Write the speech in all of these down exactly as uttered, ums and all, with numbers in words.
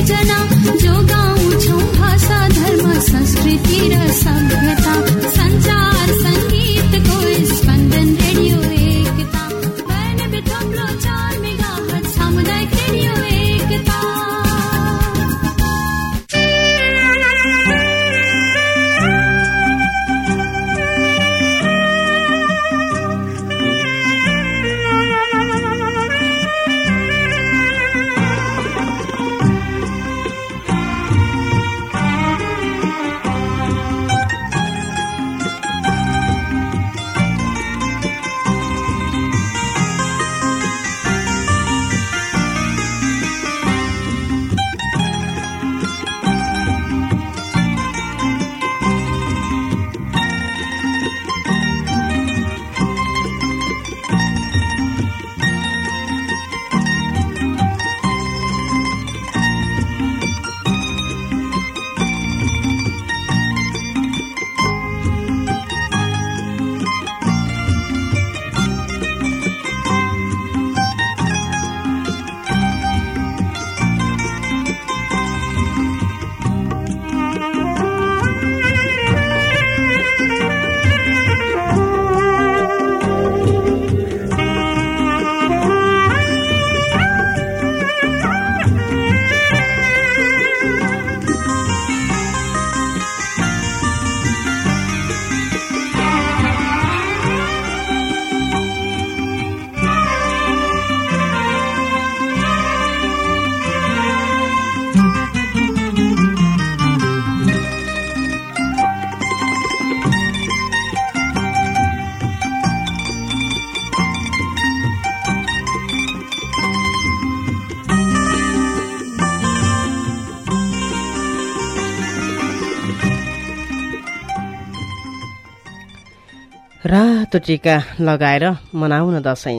सिर्जना जोगाउँछौं भाषा धर्म संस्कृति र सभ्यता संचार संगीतको स्पन्दन रेडियो एकता बयानब्बे थप्लो चार मेगाहर्ज सामुदायिक रेडियो एकता। रातो टीका लगाएर मनाउन दशैं,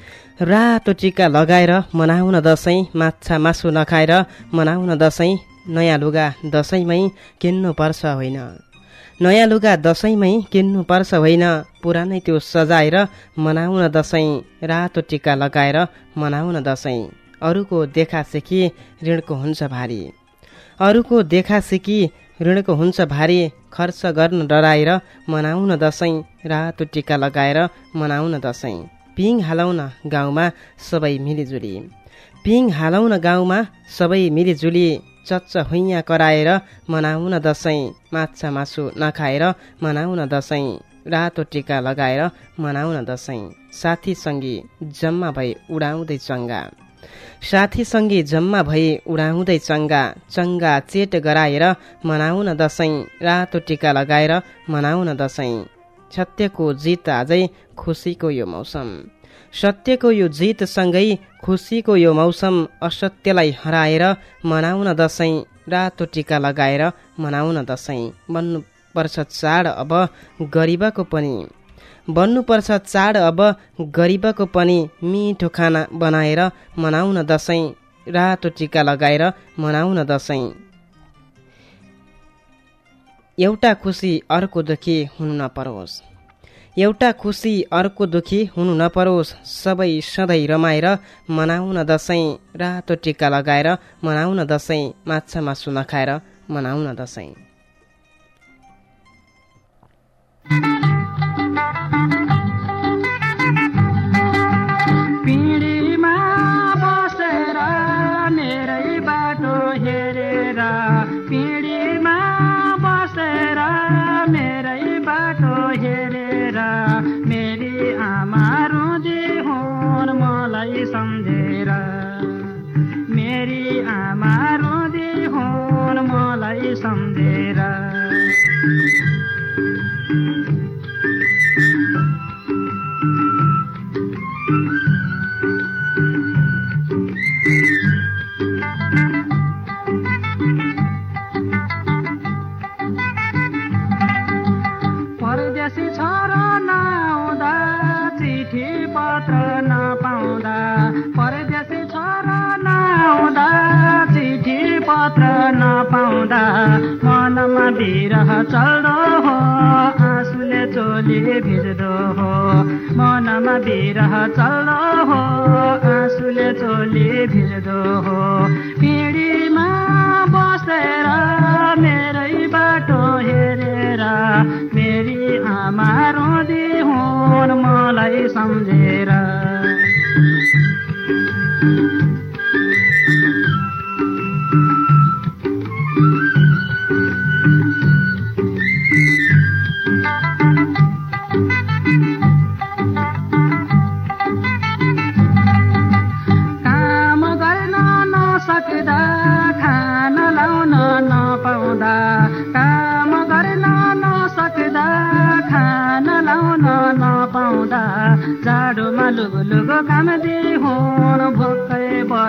रातो टीका लगाएर मनाउन दशैं, माछा मासु नखाएर मनाउन दशैं, नयाँ लुगा दशैंमै किन्नु पर्छ होइन, नयाँ लुगा दशैंमै किन्नु पर्छ होइन, पुरानै त्यो सजाएर मनाउन दशैं, रातो टीका लगाएर मनाउन दशैं। अरूको देखासेखी ऋणको हुन्छ भारी, अरूको देखासेखी ऋणको हुन्छ भारी, खर्च गर्न डराएर मनाउन दशैं, रातो टीका लगाएर मनाउन दशैं। पिङ हालौन गाउँमा सबै मिलिजुली, पिङ हालौन गाउँमा सबै मिलिजुली, चच्च हुइयाँ कराएर मनाउन दशैं, माछा मासु नखाएर मनाउन दशैं, रातो टीका लगाएर मनाउन दशैं। साथी सङ्गी जम्मा भई उडाउँदै चङ्गा, साथी सङ्गी जम्मा भई उडाउँदै चङ्गा, चङ्गा चेट गराएर मनाउन दशैं, रातो टीका लगाएर मनाउन दशैं। सत्यको जित आजै खुसीको यो मौसम, सत्यको यो जित सँगै खुसीको यो मौसम, असत्यलाई हराएर मनाउन दशैं, रातो टीका लगाएर मनाउन दशैं। बन्नुपर्छ चाड अब गरिबको पनि, बन्नुपर्छ चाड अब गरिबको पनि, मिठो खाना बनाएर मनाउन दशैं, रातो टीका लगाएर मनाउन दशैं। एउटा खुसी अर्को दुखी हुनु नपरोस्, एउटा खुसी अर्को दुखी हुनु नपरोस्, सबै सधैँ रमाएर मनाउन दशैं, रातो टीका लगाएर मनाउन दशैं, माछा मासु नखाएर मनाउन दशैं। पिँढीमा बसेर मेरै बाटो हेरेर, पिँढीमा बसेर मेरै बाटो हेरेर, मेरी आमा रुँदी हुन् मलाई सम्झेर, मेरी आमा रुँदी हुन् मलाई सम्झेर। परदेशी छोरा नआउँदा चिठी पत्र नपाउँदा, परदेशी छोरा नआउँदा चिठी पत्र नपाउँदा, मनमा बिरह चल्दो हो आँसुले चोली भिज्दो हो, मनमा बिरह चल्दो हो आँसुले चोली भिज्दो हो। पिँढीमा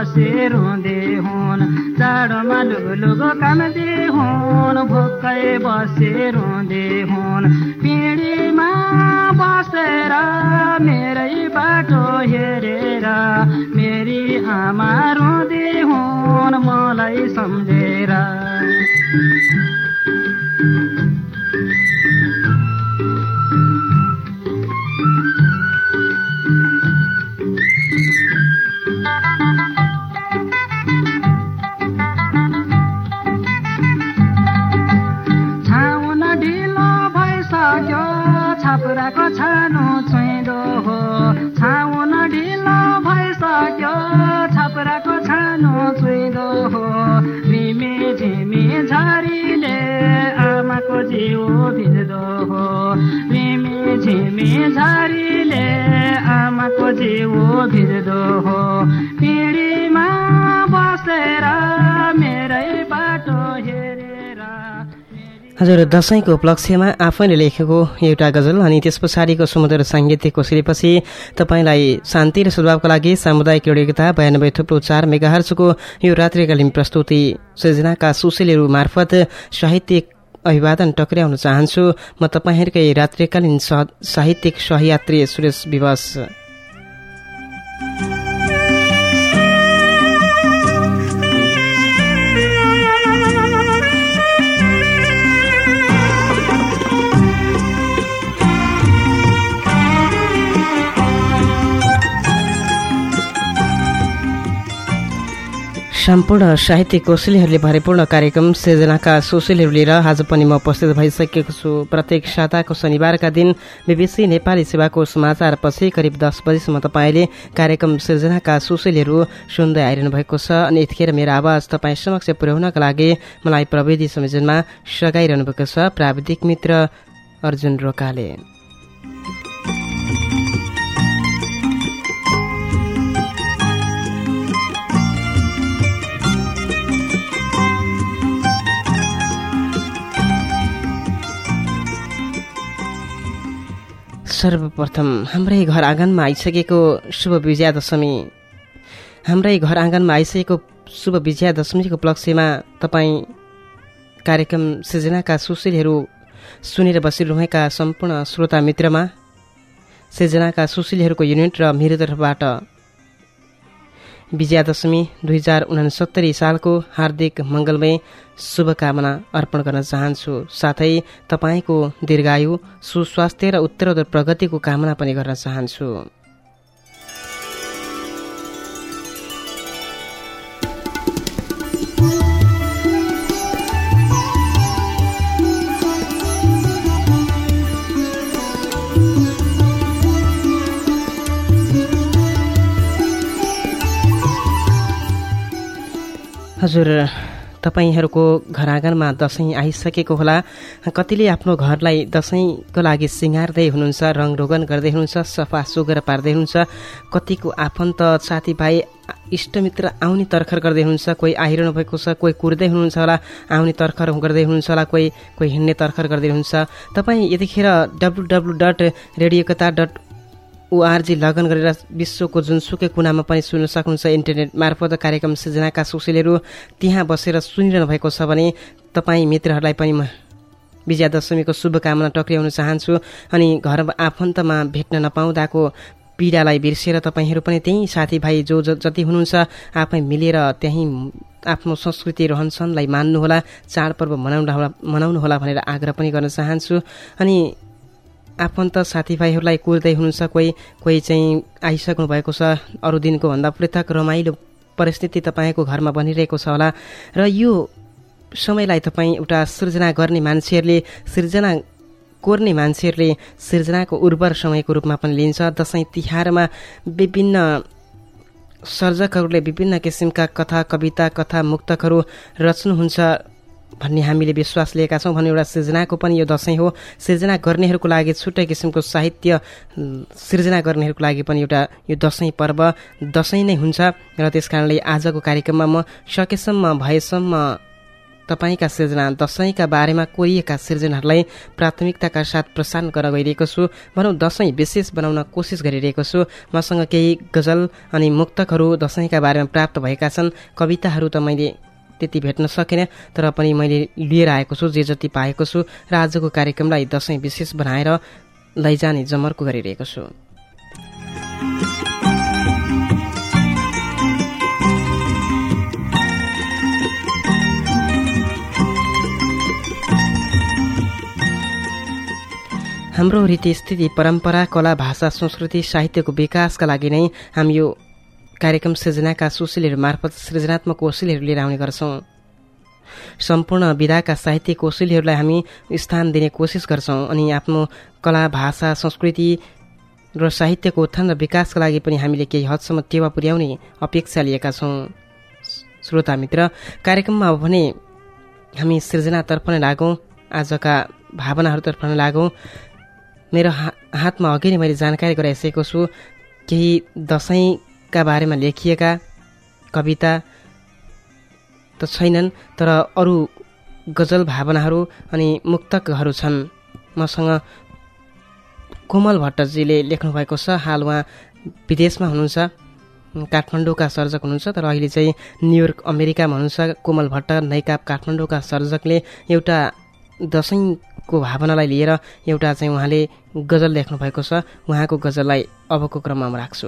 बसे रुँदै हुन् जाडोमा लुगो कामदै हुन् भोकै बसे रुँदै हुन् पिँढीमा बसेर मेरै बाटो हेरेर मेरी आमा रुँदै हुन् मलाई सम्झेर छाउन ढिलो भइसक्यो छापुराको छानो छुइँदो हो छाउन ढिलो भइसक्यो छापुराको छानो छुइँदो हो रिमी झिमी झरीले आमाको जिउ भिज्दो हो रिमी झिमी झरीले आमाको जिउ भिज्दो हो पिँढीमा बसेर मेरै बाटो हेरेर। हजुर दशैंको उपलक्ष्यमा आफैले लेखेको एउटा गजल अनि त्यस पछाडिको सुमधुर साङ्गीतिक कोसेलीपछि तपाईँलाई शान्ति र सद्भावको लागि सामुदायिक रेडियोता बयानब्बे थुप्रो चार मेगाहर्जको यो रात्रिकालीन प्रस्तुति सृजनाका सुशीलहरू मार्फत साहित्यिक अभिवादन टक्र्याउन चाहन्छु। म तपाईँहरूकै रात्रिकालीन साहित्यिक सहयात्री सुरेश विवास। सम्पूर्ण साहित्यिक कोसेलीहरूले भरिपूर्ण कार्यक्रम सृजनाका सुशीलहरू लिएर आज पनि म उपस्थित भइसकेको छु। प्रत्येक साताको शनिबारका दिन बीबीसी नेपाली सेवाको समाचारपछि करिब दस बजीसम्म तपाईँले कार्यक्रम सृजनाका सुशीलहरू सुन्दै आइरहनु भएको छ अनि यतिखेर मेरो आवाज तपाईँ समक्ष पुर्याउनका लागि मलाई प्रविधि संयोजनमा सघाइरहनु भएको छ प्राविधिक मित्र अर्जुन रोकाले। सर्वप्रथम हाम्रै घर आँगनमा आइसकेको शुभ विजया दशमी हाम्रै घर आँगनमा आइसकेको शुभ विजया दशमीको उपलक्ष्यमा तपाईँ कार्यक्रम सृजनाका सुशीलहरू सुनेर बसिरहेका सम्पूर्ण श्रोता मित्रमा सृजनाका सुशीलहरूको युनिट र मेरो तर्फबाट विजया दशमी दुई हजार उनासत्तरी सालको हार्दिक मङ्गलमय शुभकामना अर्पण गर्न चाहन्छु। साथै तपाईँको दीर्घायु सुस्वास्थ्य र उत्तरोत्तर प्रगतिको कामना पनि गर्न चाहन्छु। हजुर तपाईहरूको घर आँगनमा दशैं आइसकेको होला। कतिले आफ्नो घरलाई दशैंको लागि सिँगार्दै हुनुहुन्छ, रङरोगन गर्दै हुनुहुन्छ, सफा सुग्घर पार्दै हुनुहुन्छ। कतिको आफन्त साथीभाइ इष्टमित्र आउने तर्खर गर्दै हुनुहुन्छ, कोही आइरहनु भएको छ, कोही कुर्दै हुनुहुन्छ होला, आउने तर्खर गर्दै हुनुहुन्छ होला, कोही कोही हिँड्ने तर्खर गर्दै हुनुहुन्छ। तपाईँ यतिखेर डब्लु डब्लु डट रेडियोकता डट ओआरजी लगन गरेर विश्वको जुनसुकै कुनामा पनि सुन्न सक्नुहुन्छ। इन्टरनेट मार्फत कार्यक्रम सृजनाका सुशीलहरू त्यहाँ बसेर सुनिरहनु भएको छ भने तपाईँ मित्रहरूलाई पनि म विजया दशमीको शुभकामना टक्र्याउन चाहन्छु। अनि घर आफन्तमा भेट्न नपाउँदाको पीडालाई बिर्सेर तपाईँहरू पनि त्यही साथीभाइ जो जति हुनुहुन्छ आफै मिलेर त्यहीँ आफ्नो संस्कृति रहनसहनलाई मान्नुहोला, चाडपर्व मनाउनुहोला मनाउनुहोला भनेर आग्रह पनि गर्न चाहन्छु। अनि आफन्त साथीभाइहरूलाई कुर्दै हुनुहुन्छ, कोही कोही चाहिँ आइसक्नु भएको छ, अरू दिनको भन्दा पृथक रमाइलो परिस्थिति तपाईँको घरमा बनिरहेको छ होला। र यो समयलाई तपाईँ एउटा सृजना गर्ने मान्छेहरूले, सृजना कोर्ने मान्छेहरूले सृजनाको उर्वर समयको रूपमा पनि लिन्छ। दशैं तिहारमा विभिन्न सर्जकहरूले विभिन्न किसिमका कथा, कविता, कथा, मुक्तकहरू रच्नुहुन्छ भन्ने हामीले विश्वास लिएका छौँ। भने एउटा सृजनाको पनि यो दशैं हो। सृजना गर्नेहरूको लागि छुट्टै किसिमको साहित्य सृजना गर्नेहरूको लागि पनि एउटा यो दशैं पर्व दशैं नै हुन्छ। र त्यस कारणले आजको कार्यक्रममा म सकेसम्म भएसम्म तपाईँका सिर्जना दशैंका बारेमा कोरिएका सिर्जनाहरूलाई प्राथमिकताका साथ प्रसारण गर्न गइरहेको छु। भनौँ दशैं विशेष बनाउन कोसिस गरिरहेको छु। मसँग केही गजल अनि मुक्तकहरू दशैंका बारेमा प्राप्त भएका छन्। कविताहरू त मैले त्यति भेट्न सकिनँ, तर पनि मैले लिएर आएको छु जे जति पाएको छु र आजको कार्यक्रमलाई दशैं विशेष बनाएर लैजाने जमर्को गरिरहेको छु। हाम्रो रीति स्थिति परम्परा कला भाषा संस्कृति साहित्यको विकासका लागि नै हामी यो कार्यक्रम सृजनाका सुशीलहरू मार्फत सृजनात्मक कौशलहरू लिएर आउने गर्छौँ। सम्पूर्ण विधाका साहित्यिक कौशलहरूलाई हामी स्थान दिने कोसिस गर्छौँ अनि आफ्नो कला भाषा संस्कृति र साहित्यको उत्थान र विकासका लागि पनि हामीले केही हदसम्म टेवा पुर्याउने अपेक्षा लिएका छौँ। श्रोता मित्र, कार्यक्रममा अब भने हामी सृजनातर्फ नै लागौँ, आजका भावनाहरूतर्फ नै लागौँ। मेरो हा हातमा अघि नै मैले जानकारी गराइसकेको छु। केही दशैंका बारेमा लेखिएका कविता त छैनन्, तर अरू गजल भावनाहरू अनि मुक्तकहरू छन्। मसँग कोमल भट्टजीले लेख्नुभएको छ। हाल उहाँ विदेशमा हुनुहुन्छ, काठमाडौँका सर्जक हुनुहुन्छ, तर अहिले चाहिँ न्युयोर्क अमेरिकामा हुनुहुन्छ। कोमल भट्ट नैकाप काठमाडौँका सर्जकले एउटा दशैंको भावनालाई लिएर एउटा चाहिँ उहाँले गजल लेख्नु भएको छ। उहाँको गजललाई अबको क्रममा राख्छु।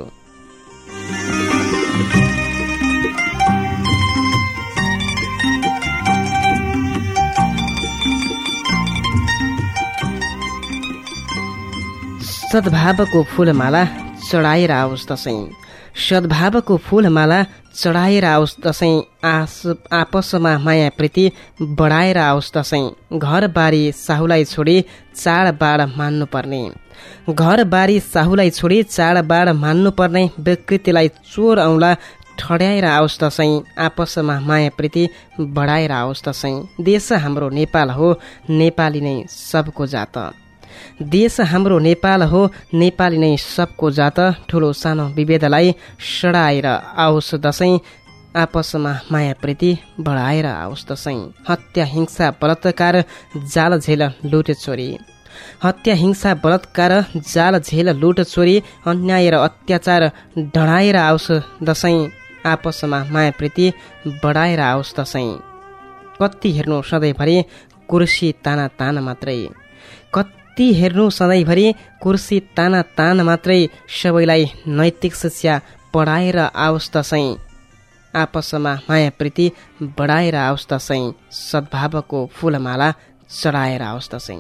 सद्भावको फूलमाला चढाएर आओस् दशैं, सद्भावको फूलमाला चढाएर आओस् दशैं, आस आपसमा माया प्रीति बढाएर आओस् दशैं। घरबारी साहुलाई छोडी चाडबाड मान्नुपर्ने, घरबारी साहुलाई छोडी चाडबाड मान्नुपर्ने, विकृतिलाई चोर औँला ठड्याएर आओस् दशैं, आपसमा माया प्रीति बढाएर आओस् दशैं। देश हाम्रो नेपाल हो, नेपाली नै सबको जात, देश हाम्रो नेपाल हो, नेपाली नै सबको जात। ठुलो सानो विभेदलाई सडाएर आओस् दशैं, आपसमा माया प्रीति बढाएर आओस् दशैं। हत्या हिंसा बलात्कार जाल झेल लुट चोरी, हत्या हिंसा बलात्कार जाल झेल लुट चोरी, अन्याय र अत्याचार ढडाएर आओस् दशैं, आपसमा माया प्रीति बढाएर आओस् दशैं। कति हेर्नु सधैँभरि कुर्सी ताना तान मात्रै, कति हेर्नु सधैँभरि कुर्सी ताना तान मात्रै, सबैलाई नैतिक शिक्षा पढाएर आओस् दशैं, आपसमा माया प्रीति बढाएर आओस् दशैं। सद्भावको फूलमाला चढाएर आओस् दशैं।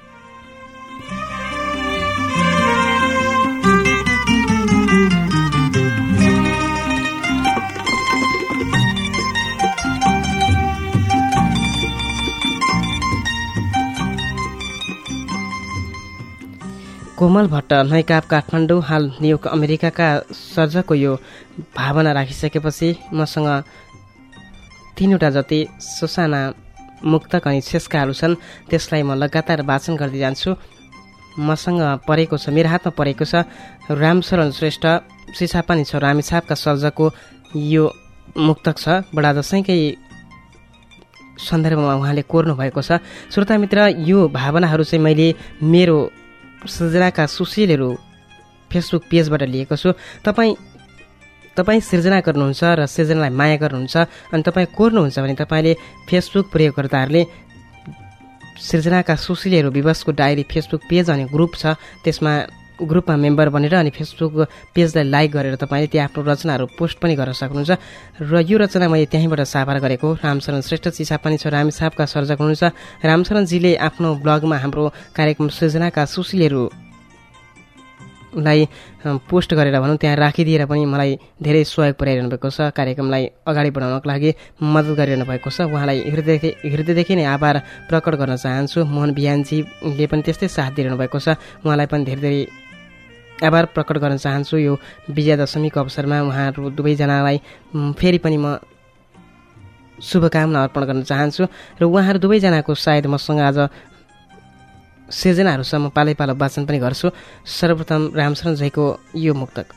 कोमल भट्ट नैकाप काठमाडौँ, हाल न्युयोर्क अमेरिकाका सर्जकको यो भावना राखिसकेपछि मसँग तीनवटा जति सुसाना मुक्तक अनि छेस्काहरू छन्। त्यसलाई म लगातार वाचन गर्दै जान्छु। मसँग परेको छ, मेरो हातमा परेको छ रामशरण श्रेष्ठ सिसापानी छ रामेछापका सर्जकको यो मुक्तक छ। बडा दशैंकै सन्दर्भमा उहाँले कोर्नु भएको छ। श्रोता मित्र, यो भावनाहरू चाहिँ मैले मेरो सृजनाका सुशीलहरू फेसबुक पेजबाट लिएको छु। तपाईँ तपाईँ सिर्जना गर्नुहुन्छ र सिर्जनालाई माया गर्नुहुन्छ अनि तपाईँ कोर्नुहुन्छ भने तपाईँले फेसबुक प्रयोगकर्ताहरूले सिर्जनाका सुशीलहरू विवशको डायरी फेसबुक पेज अनि ग्रुप छ, त्यसमा ग्रुपमा मेम्बर बनेर अनि फेसबुक पेजलाई लाइक गरेर तपाईँले त्यहाँ आफ्नो रचनाहरू पोस्ट पनि गर्न सक्नुहुन्छ। र यो रचना मैले त्यहीँबाट साभार गरेको। रामशरण श्रेष्ठ चिसापानी छ रामेछापका सर्जक हुनुहुन्छ। रामशरणजीले आफ्नो ब्लगमा हाम्रो कार्यक्रम सृजनाका सुशीलहरूलाई पोस्ट गरेर भनौँ त्यहाँ राखिदिएर पनि मलाई धेरै सहयोग पुर्याइरहनु भएको छ। कार्यक्रमलाई अगाडि बढाउनको लागि मद्दत गरिरहनु भएको छ। उहाँलाई हृदयदेखि हृदयदेखि नै आभार प्रकट गर्न चाहन्छु। मोहन बिहानजीले पनि त्यस्तै साथ दिइरहनु भएको छ, उहाँलाई पनि धेरै धेरै आभार प्रकट गर्न चाहन्छु। यो विजयादशमीको अवसरमा उहाँहरू दुवैजनालाई फेरि पनि म शुभकामना अर्पण गर्न चाहन्छु। र उहाँहरू दुवैजनाको सायद मसँग आज सृजनाहरूसम्म पालै पालो वाचन पनि गर्छु। सर्वप्रथम रामशरणजीको यो मुक्तक।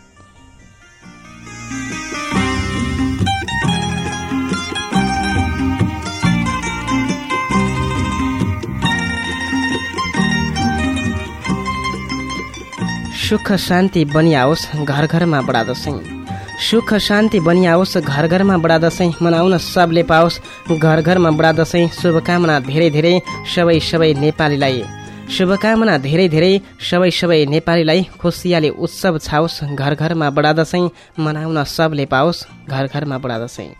सुख शान्ति बनिआओस् घर घरमा बडा दशैं। सुख शान्ति बनिआओस् घर घरमा बडा दशैं मनाउन सबले पाओस् घर घरमा बडा दशैं। शुभकामना धेरै धेरै सबै सबै नेपालीलाई शुभकामना धेरै धेरै सबै सबै नेपालीलाई खुसियाली उत्सव छाओस् घर घरमा बडा दशैं मनाउन सबले पाओस् घर घरमा बडा दशैं।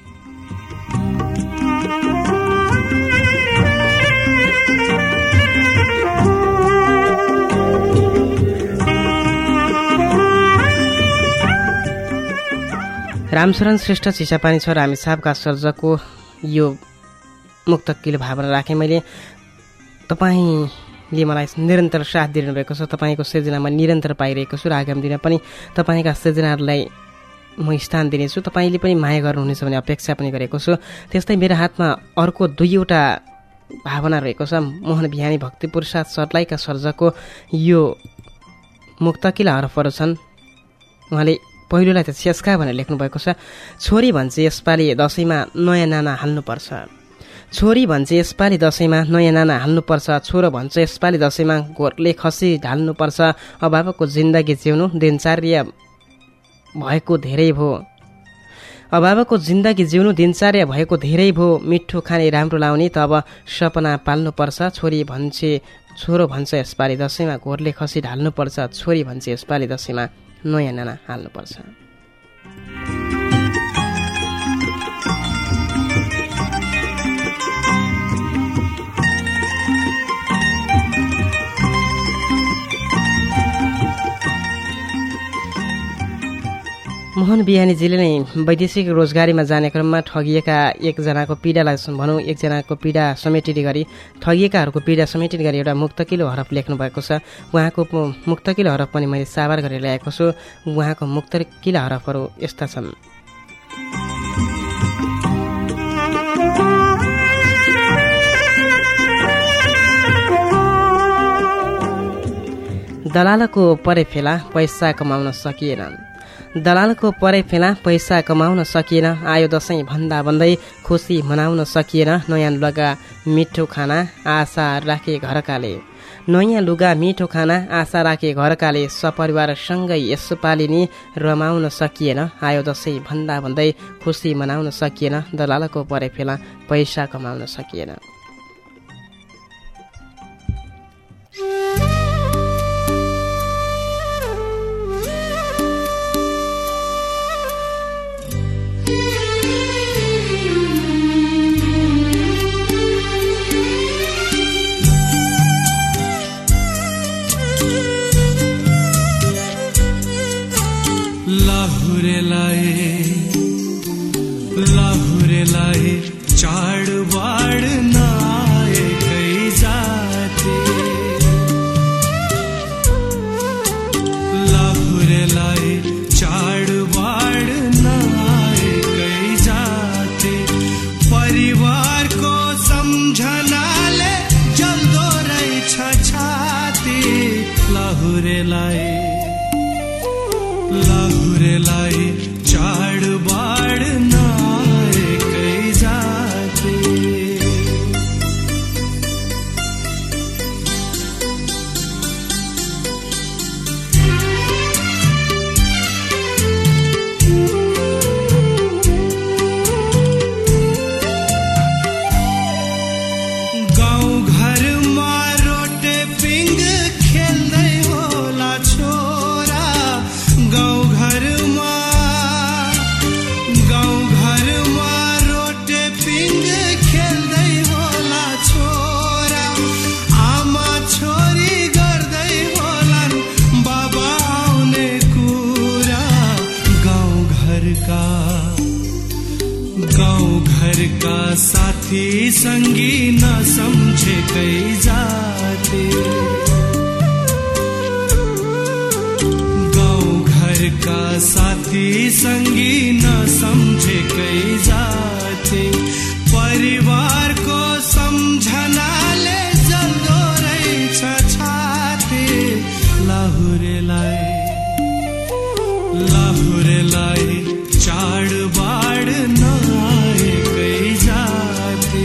रामशरण श्रेष्ठ चिसापानी छ रामी साहबका सर्जकको यो मुक्तकिलो भावना राखेँ मैले। तपाईँले मलाई निरन्तर साथ दिनुभएको छ, तपाईँको सृजनामा निरन्तर पाइरहेको छु र आगामी दिन पनि तपाईँका सृजनाहरूलाई म स्थान दिनेछु। तपाईँले पनि माया गर्नुहुनेछ भन्ने अपेक्षा पनि गरेको छु। त्यस्तै मेरो हातमा अर्को दुईवटा भावना रहेको छ। मोहन बिहानी भक्तिप्रसाद सर्लाईका सर्जकको यो मुक्तकिला हरफहरू छन्। उहाँले पहिलोलाई त स्यास्का भनेर लेख्नुभएको छ। छोरी भन्छ यसपालि दसैँमा नयाँ नाना हाल्नुपर्छ। छोरी भन्छ यसपालि दसैँमा नयाँ नाना हाल्नुपर्छ। छोरो भन्छ यसपालि दसैँमा घोरले खसी ढाल्नुपर्छ। अभावको जिन्दगी जिउनु दिनचर्या भएको धेरै भो अभावको जिन्दगी जिउनु दिनचर्या भएको धेरै भो मिठो खाने राम्रो लाउने त अब सपना पाल्नुपर्छ। छोरी भन्छे छोरो भन्छ यसपालि दसैँमा घोरले खसी ढाल्नुपर्छ। छोरी भन्छ यसपालि दसैँमा नयाँ नाना हाल्नुपर्छ। मोहन बिहानीजीले नै वैदेशिक रोजगारीमा जाने क्रममा ठगिएका एकजनाको पीडालाई भनौँ एकजनाको पीडा समेटिने गरी ठगिएकाहरूको पीडा समेटिने गरी एउटा मुक्तकिलो हरफ लेख्नु भएको छ। उहाँको मुक्तकिलो हरफ पनि मैले साभार गरेर ल्याएको छु। उहाँको मुक्तकिला हरफहरू यस्ता छन्। दलालको परे फेला पैसा कमाउन सकिएन। दलालको परे फेला पैसा कमाउन सकिएन। आयो दसैँ भन्दा भन्दै खुसी मनाउन सकिएन। नयाँ लुगा मिठो खाना आशा राखे घरकाले नयाँ लुगा मिठो खाना आशा राखे घरकाले सपरिवारसँगै यसपालि नि रमाउन सकिएन। आयो दसैँ भन्दा भन्दै खुसी मनाउन सकिएन। दलालको परे फेला पैसा कमाउन सकिएन। लाहुरेलाई चाडबाड नआएकै जाते। लाहुरेलाई चाडबाड नआएकै जाते। परिवारको सम्झनाले जल्दो रहेछ छाती। लाहुरेलाई लाहुरेलाई चाडबाड नआएकै जाते। गाउँ घरमा रोटे पिङ खेल्दै होला छोरा। गाउँ घरमा गाउँ घरमा रोटे पिङ खेल्दै होला छोरा। आमा छोरी गर्दै होलान् बाबा आउने कुरा। गाउँ घरका गाउँ घरका साथी सङ्गी नसम्झेकै जाते। का साथी सङ्गी नसम्झेकै जाते। परिवारको सम्झनाले जल्दो रहेछ छाती। लाहुरेलाई लाहुरेलाई चाडबाड नआएकै जाते।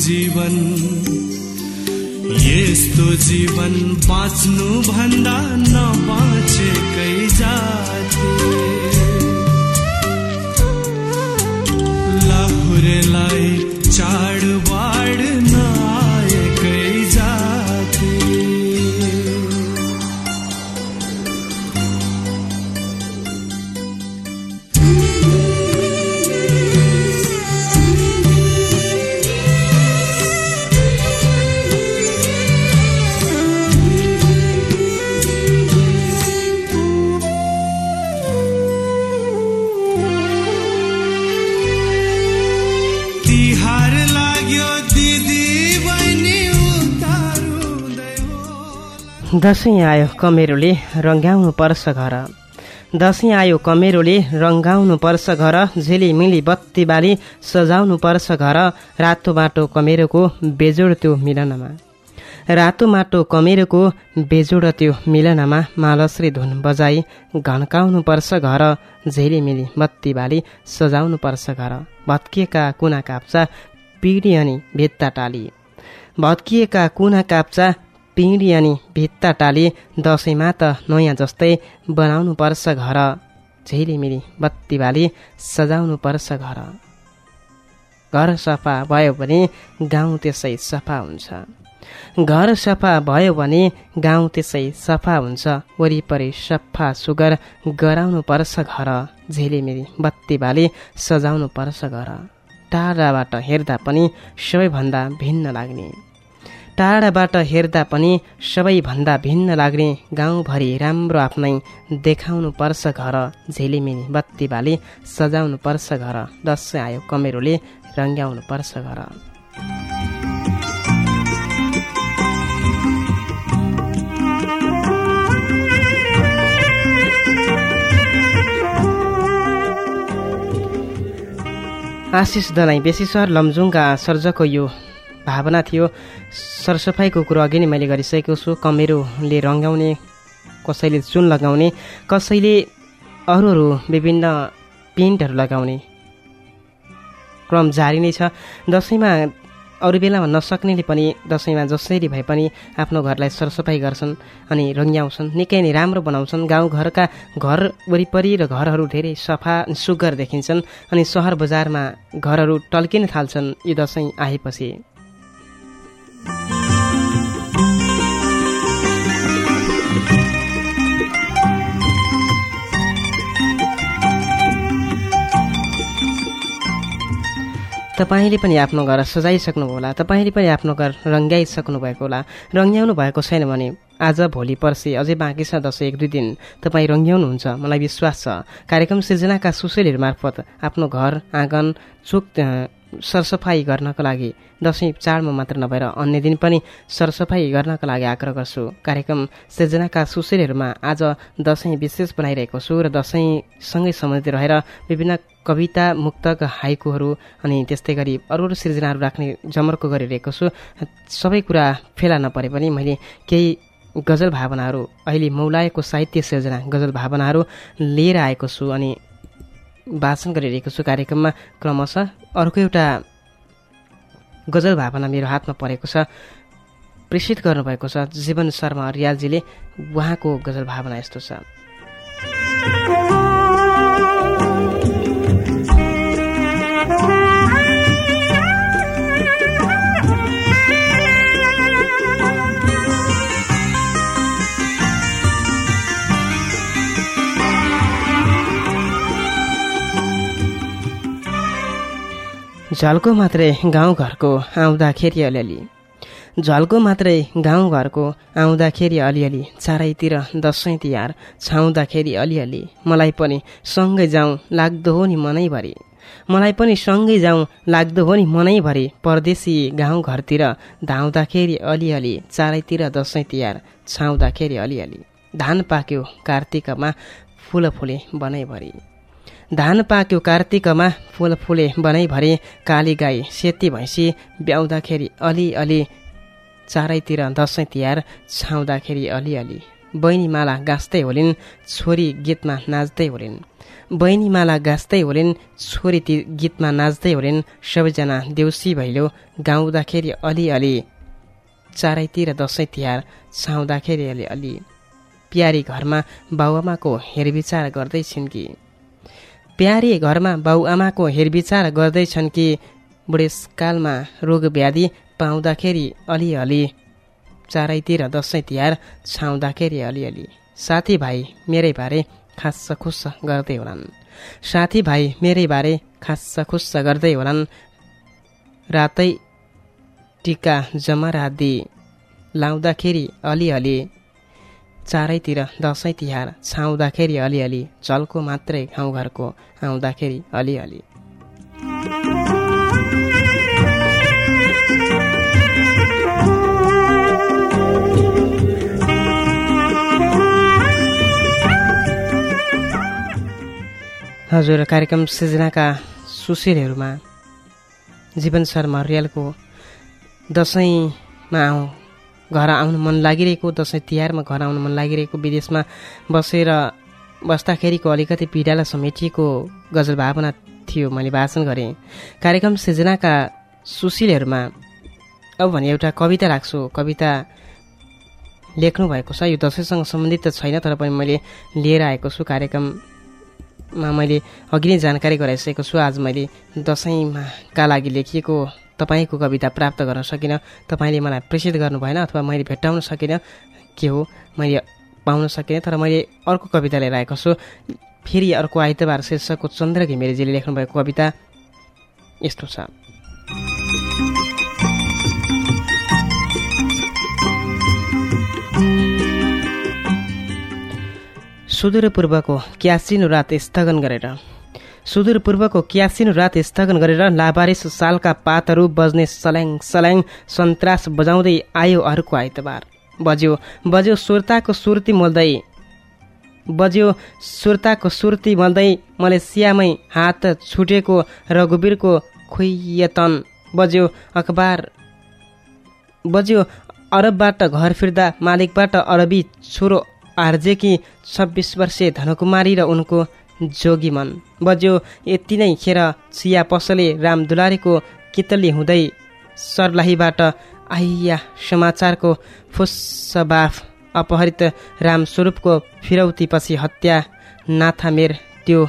जीवन यस्तो जीवन बाँच्नु भन्दा नबाँचेकै जाति लाहुरेलाई चाडबाड नआएकै जाति दसैँ आयो कमेरोले रङ्गाउनु पर्छ घर दसैँ आयो कमेरोले रङ्गाउनु पर्छ घर झिलिमिली बत्ती बाली सजाउनु पर्छ घर रातो माटो कमेरोको बेजोड त्यो मिलनमा रातो माटो कमेरोको बेजोड त्यो मिलनमा मालश्री धुन बजाई घन्काउनु पर्छ घर झिलिमिली बत्ती बाली सजाउनु पर्छ घर भत्किएका कुना काप्चा पिँढी अनि भित्ता टाली भत्किएका कुना काप्चा पिँढी अनि भित्ता टाली दसैँमा त नयाँ जस्तै बनाउनु पर्छ घर झिलिमिली बत्ती बाली सजाउनु पर्छ घर घर सफा भयो भने गाउँ त्यसै सफा हुन्छ घर सफा भयो भने गाउँ त्यसै सफा हुन्छ वरिपरि सफा सुगर गराउनु पर्छ घर झिलिमिली बत्ती बाली सजाउनु पर्छ घर टाढाबाट हेर्दा पनि सबैभन्दा भिन्न लाग्ने टाढाबाट हेर्दा पनि सबैभन्दा भिन्न लाग्ने गाउँभरि राम्रो आफ्नै देखाउनु पर्छ घर झिलिमिली बत्ती बाली सजाउनु पर्छ घर दसैँ आयो कमेरोले रङ्ग्याउनु पर्छ घर आशिष दलाई बेसीसर लमजुङका सर्जकको यो भावना थियो। सरसफाइको कुरो अघि नै मैले गरिसकेको छु। कमेरोले रङ्गाउने, कसैले चुन लगाउने, कसैले अरू अरू विभिन्न पेन्टहरू लगाउने क्रम जारी नै छ। दसैँमा अरू बेलामा नसक्नेले पनि दसैँमा जसरी भए पनि आफ्नो घरलाई सरसफाइ गर्छन् अनि रङ्ग्याउँछन्, निकै नै राम्रो बनाउँछन्। गाउँघरका घर वरिपरि र घरहरू धेरै सफा सुग्घर देखिन्छन् अनि सहर बजारमा घरहरू टल्किन थाल्छन् यो दसैँ आएपछि। तपाईँले पनि आफ्नो घर सजाइसक्नुभयो होला, तपाईँले पनि आफ्नो घर रङ्ग्याइसक्नु भएको होला। रङ्ग्याउनु भएको छैन भने आज भोलि पर्सि अझै बाँकी छ दसैँ एक दुई दिन तपाईँ रङ्ग्याउनुहुन्छ, मलाई विश्वास छ। कार्यक्रम सृजनाका सुशेलीहरू मार्फत आफ्नो घर आँगन चोक सरसफाइ गर्नको लागि दसैँ चाडमा मात्र नभएर अन्य दिन पनि सरसफाइ गर्नका लागि आग्रह गर्छु। कार्यक्रम सृजनाका सुशेलीहरूमा आज दसैँ विशेष बनाइरहेको छु र दसैँसँगै सम्बन्धित रहेर विभिन्न कविता, मुक्तक, हाइकुहरू अनि त्यस्तै गरी अरू अरू सृजनाहरू राख्ने जमर्को गरिरहेको छु। सबै कुरा फेला नपरे पनि मैले केही गजल भावनाहरू, अहिले मौलाएको साहित्य सृजना गजल भावनाहरू लिएर आएको छु अनि वाचन गरिरहेको छु कार्यक्रममा। क्रमशः अर्को एउटा गजल भावना मेरो हातमा परेको छ, प्रेषित गर्नुभएको छ जीवन शर्मा रियालजीले। उहाँको गजल भावना यस्तो छ। झल्को मात्रै गाउँघरको आउँदाखेरि अलिअलि, झल्को मात्रै गाउँघरको आउँदाखेरि अलिअलि, चारैतिर दसैँ तिहार छाउँदाखेरि अलिअलि, मलाई पनि सँगै जाउँ लाग्दो हो नि मनैभरि, मलाई पनि सँगै जाउँ लाग्दो हो नि मनैभरि, परदेशी गाउँघरतिर धाउँदाखेरि अलिअलि, चारैतिर दसैँ तिहार छाउँदाखेरि अलिअलि, धान पाक्यो कार्तिकमा फुल फुले बनैभरि, धान पाक्यो कार्तिकमा फुल फुले बनैभरि, काली गाई सेती भैँसी ब्याउँदाखेरि अलिअलि, चारैतिर दसैँ तिहार छाउँदाखेरि अलिअलि, बहिनी माला गाँस्दै होलिन् छोरी गीतमा नाच्दै होलिन् बहिनी माला गाँस्दै होलिन् छोरी ती गीतमा नाच्दै होलिन् सबैजना देउसी भैलो गाउँदाखेरि अलिअलि चारैतिर दसैँ तिहार छाउँदाखेरि अलिअलि प्यारी घरमा बाउआमाको हेरविचार गर्दैछन् कि प्यारी घरमा बाउआमाको हेरविचार गर्दैछन् कि बुढेसकालमा रोग व्याधि पाउँदाखेरि अलिअलि चारैतिर दसैँ तिहार छाउँदाखेरि अलिअलि साथीभाइ मेरै बारे खास्स खुस्स गर्दै होलान् साथीभाइ मेरै बारे खास्स खुस्स गर्दै होलान् रातै टिका जमरा दि लाउँदाखेरि अलिअलि चारैतिर दसैँ तिहार छाउँदाखेरि अलिअलि चल्को मात्रै गाउँघरको आउँदाखेरि अलिअलि हजुर कार्यक्रम सृजनाका सुशीलहरूमा जीवन शर्मा रियालको दसैँमा आउँ घर आउनु मन लागिरहेको दसैँ तिहारमा घर आउनु मन लागिरहेको विदेशमा बसेर बस्दाखेरिको अलिकति पीडालाई समेटिएको गजल भावना थियो मैले वाचन गरेँ कार्यक्रम सृजनाका सुशीलहरूमा अब भने एउटा कविता राख्छु कविता लेख्नु भएको छ यो दसैँसँग सम्बन्धित त छैन तर पनि मैले लिएर आएको छु कार्यक्रममा मैले अघि नै जानकारी गराइसकेको छु आज मैले दसैँमा का लागि लेखिएको तपाईँको कविता प्राप्त गर्न सकिनँ तपाईँले मलाई प्रेसित गर्नु भएन अथवा मैले भेट्टाउन सकिनँ के हो मैले पाउन सकिनँ तर मैले अर्को कविता लिएर आएको छु फेरि अर्को आइतबार शीर्षकको चन्द्र घिमिरेजीले लेख्नुभएको कविता यस्तो छ सुदूरपूर्वको क्यासिनो रात स्थगन गरेर सुदूरपूर्वको क्यासिनो रात स्थगन गरेर लाबारिस सालका पातहरू बज्ने सल्याङ सल्याङ सन्त्रास बजाउँदै आयो अर्को आइतबार बज्यो बज्यो सुर्ताको सुर्ती मोल्दै बज्यो सुर्ताको सुर्ती मोल्दै मलेसियामै हात छुटेको रघुवीरको खुइयतन बज्यो अखबार बज्यो अरबबाट घर फिर्दा मालिकबाट अरबी छोरो आर्जेकी छब्बिस वर्षीय धनकुमारी र उनको जोगी मन बज्यो यति नै खेर चिया पसले राम दुलारीको कितली हुँदै सर्लाहीबाट आइया समाचारको फुस्सबाफ अपहरित रामस्वरूपको फिरौतीपछि हत्या नाथामेर त्यो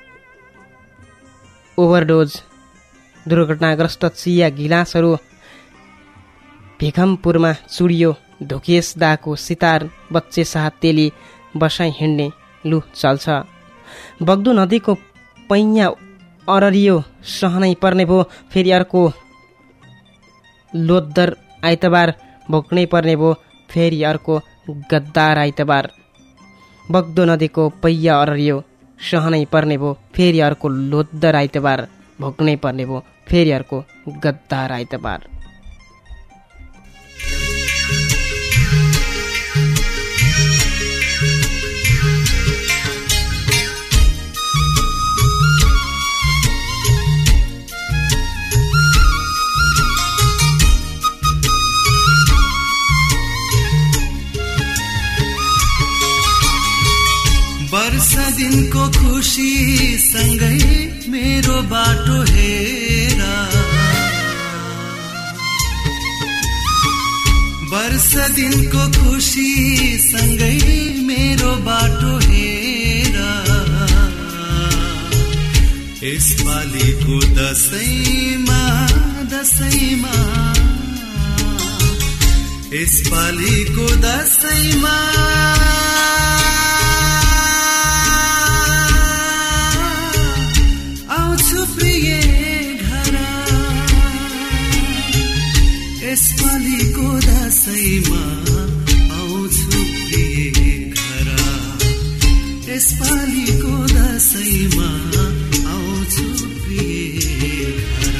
ओभरडोज दुर्घटनाग्रस्त चिया गिलासहरू भिखमपुरमा चुडियो धोकेश दाको सितार बच्चे साह तेली बसाई हिँड्ने लु चल्छ बग्दो नदीको पैया अररियो सहनै पर्ने भो फेरि अर्को लोद्दर आइतबार भोग्नै पर्ने भो फेरि अर्को गद्दार आइतबार बग्दो नदीको पैया अररियो सहनै पर्ने भो फेरि अर्को लोद्दर आइतबार भोग्नै पर्ने भो फेरि अर्को गद्दार आइतबार वर्ष दिनको खुसी सँगै मेरो बाटो हेर वर्ष दिनको खुसी सँगै मेरो बाटो हेर यसपालिको दसैँमा दसैँमा यसपालिको दसैँमा यसपालिको दसैँमा आउँछु प्रिय घर यसपालिको दसैँमा आउँछु प्रिय घर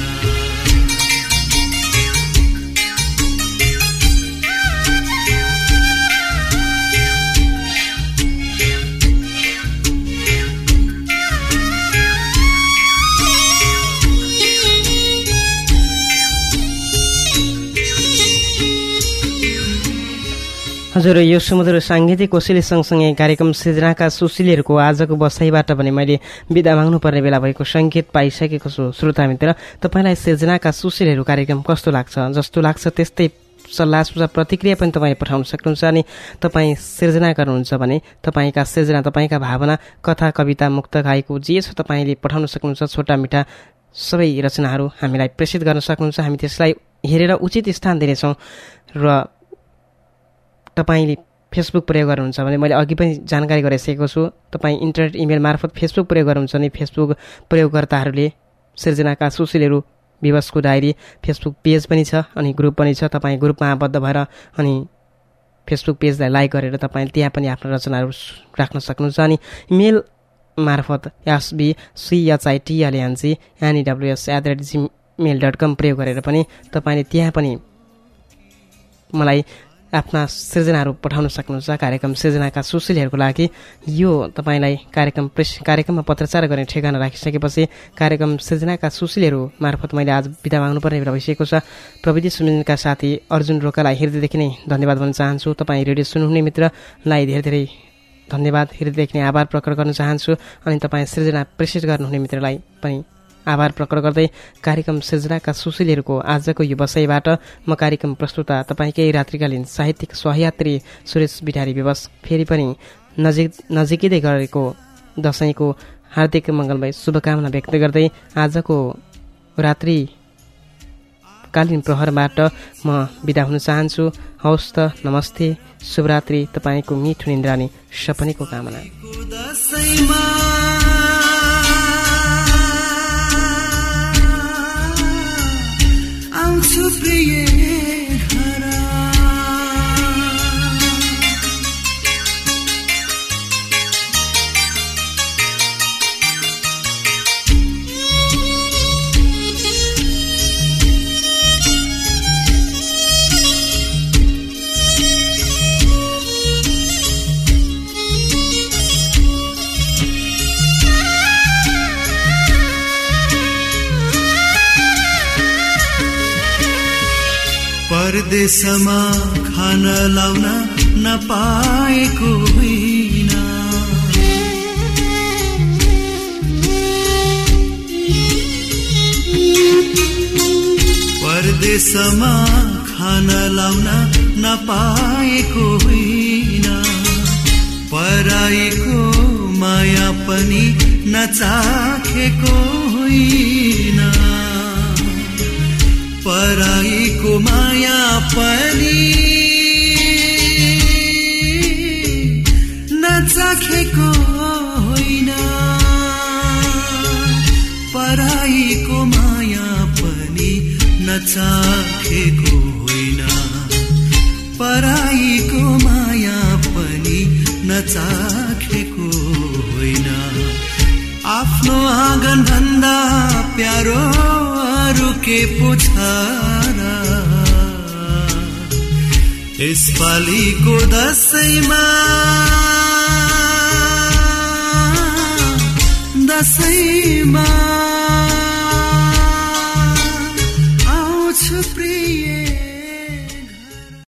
हजुर, यो सुमधुर साङ्गीतिक कोसेली सँगसँगै कार्यक्रम सृजनाका सुशीलहरूको आजको बसाइबाट पनि मैले बिदा माग्नुपर्ने बेला भएको सङ्केत पाइसकेको छु। श्रोता मित्र, तपाईँलाई सृजनाका सुशीलहरू कार्यक्रम कस्तो लाग्छ? जस्तो लाग्छ त्यस्तै सल्लाह सुझाव प्रतिक्रिया पनि तपाईँले पठाउन सक्नुहुन्छ। अनि तपाईँ सृजना गर्नुहुन्छ भने तपाईँका सृजना, तपाईँका भावना, कथा, कविता, मुक्तक, हाइकु जे छ तपाईँले पठाउन सक्नुहुन्छ। छोटा मिठा सबै रचनाहरू हामीलाई प्रेषित गर्न सक्नुहुन्छ। हामी त्यसलाई हेरेर उचित स्थान दिनेछौँ। र तपाईँले फेसबुक प्रयोग गर्नुहुन्छ भने मैले अघि पनि जानकारी गराइसकेको छु, तपाईँ इन्टरनेट इमेल मार्फत फेसबुक प्रयोग गर्नुहुन्छ भने फेसबुक प्रयोगकर्ताहरूले सृजनाका सुशीलहरू विवशको डायरी फेसबुक पेज पनि छ अनि ग्रुप पनि छ। तपाईँ ग्रुपमा आबद्ध भएर अनि फेसबुक पेजलाई लाइक गरेर तपाईँले त्यहाँ पनि आफ्नो रचनाहरू राख्न सक्नुहुन्छ। अनि इमेल मार्फत SB CHITLNG NEWS at the rate Gmail dot com प्रयोग गरेर पनि तपाईँले त्यहाँ पनि मलाई आफ्ना सृजनाहरू पठाउन सक्नुहुन्छ। कार्यक्रम सृजनाका सुशीलहरूको लागि यो तपाईँलाई कार्यक्रम प्रेस कार्यक्रममा पत्रचार गर्ने ठेगाना राखिसकेपछि कार्यक्रम सृजनाका सुशीलहरू मार्फत मैले आज बिदा माग्नुपर्ने बेला भइसकेको छ। प्रविधि सुनिका साथी अर्जुन रोकालाई हृदयदेखि नै धन्यवाद भन्न चाहन्छु। तपाईँ रेडियो सुन्नुहुने मित्रलाई धेरै धेरै धन्यवाद, हृदयदेखि नै आभार प्रकट गर्न चाहन्छु। अनि तपाईँ सृजना प्रेसित गर्नुहुने मित्रलाई पनि आभार प्रकट गर्दै कार्यक्रम सृजनाका सुशीलहरूको आजको यो बसाइबाट म कार्यक्रम प्रस्तुता तपाईँकै रात्रिकालीन साहित्यिक सहयात्री सुरेश बिठारी विवश फेरि पनि नजिक नजिकै गरेको दसैँको हार्दिक मङ्गलमय शुभकामना व्यक्त गर्दै आजको रात्रिकालीन प्रहरबाट म बिदा हुन चाहन्छु। हवस् त, नमस्ते, शुभरात्रि, तपाईँको मिठो निन्द्रा अनि सपनीको कामना। परदेशमा खान लाउन नपाएको होइन, परदेशमा खान लाउन नपाएको होइन, पराईको माया पनि नचाखेको होइन, पराईको माया पनि नचाखेको होइन, पराईको माया पनि नचाखेको होइन, पराईको माया पनि नचाखेको होइन। आफ्नो आँगन भन्दा प्यारो अरू के पुछारा, यसपालिको दसैँमा दसैँमा